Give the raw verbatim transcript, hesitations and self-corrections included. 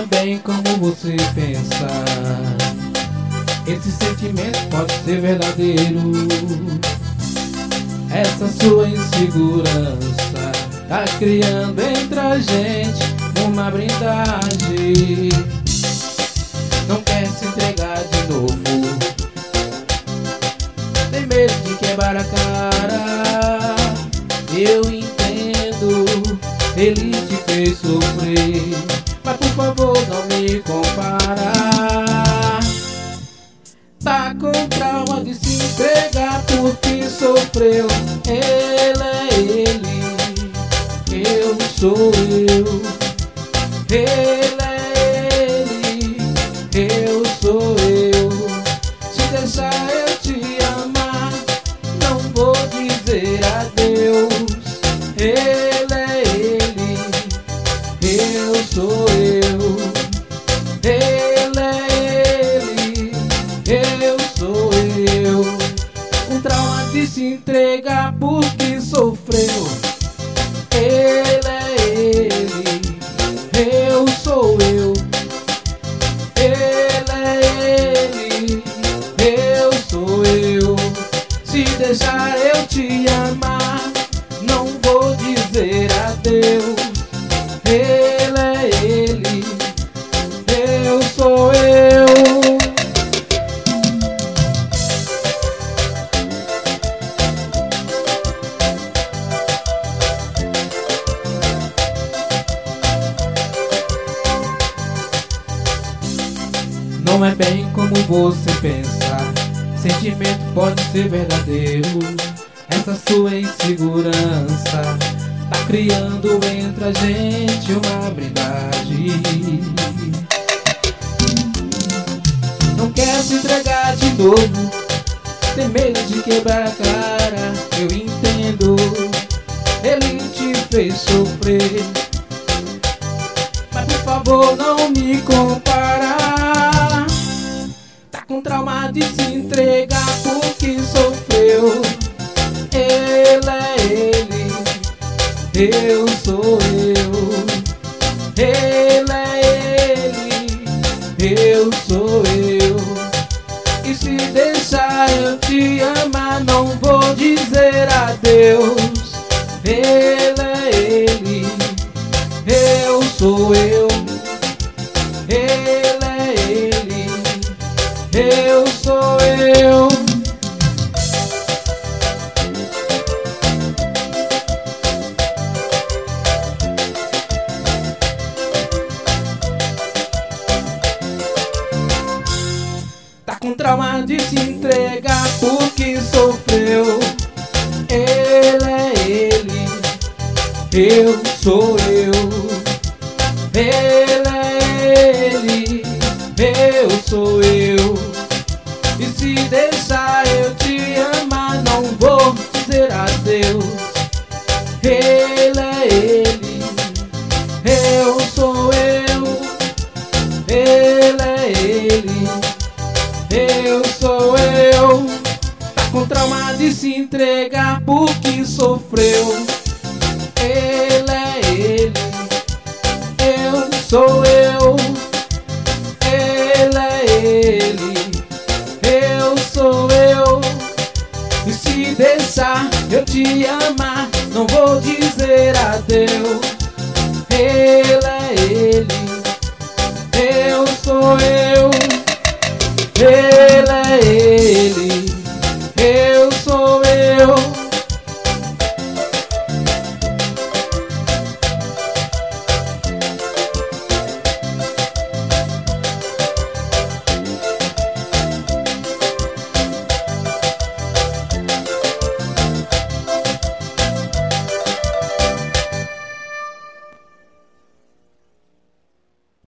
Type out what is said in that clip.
bem como você pensa. Esse sentimento pode ser verdadeiro. Essa sua insegurança tá criando entre a gente uma blindagem. Não quer se entregar de novo, tem medo de quebrar a cara. Eu entendo, ele te fez sofrer, mas por favor não me compara. Tá com trauma de se entregar porque sofreu. Ele é ele, eu sou eu. Ele é ele, eu sou eu. Se deixar eu te amar, não vou dizer adeus. Ele é ele, eu sou eu. Ele é ele, eu sou eu. Um trauma de se entregar porque sofreu. Ele é ele, eu sou eu. Ele é ele, eu sou eu. Se deixar eu te amar, não vou dizer adeus. Ele é ele, eu sou eu. Não é bem como você pensa. Sentimento pode ser verdadeiro. Essa sua insegurança tá criando entre a gente uma blindagem. Não quer se entregar de novo, tem medo de quebrar a cara. Eu entendo, ele te fez sofrer, mas por favor não me compara. Tá com trauma de se entregar porque sofreu. Ele é ele, eu sou eu. Ele é ele, eu sou eu. E se deixar eu te amar, não vou dizer adeus. Ele é ele, eu sou eu. Ele é ele, eu sou eu. Tá com trauma de se entregar porque sofreu. Ele é ele, eu sou eu. Ele é ele, eu sou eu. E se deixar eu te amar, não vou dizer adeus. Ele é ele, eu sou eu. Ele é ele, eu sou eu. Tá com trauma de se entregar porque sofreu. Ele é ele, eu sou eu. Ele é ele, eu sou eu. E se deixar eu te amar, não vou dizer adeus. Ele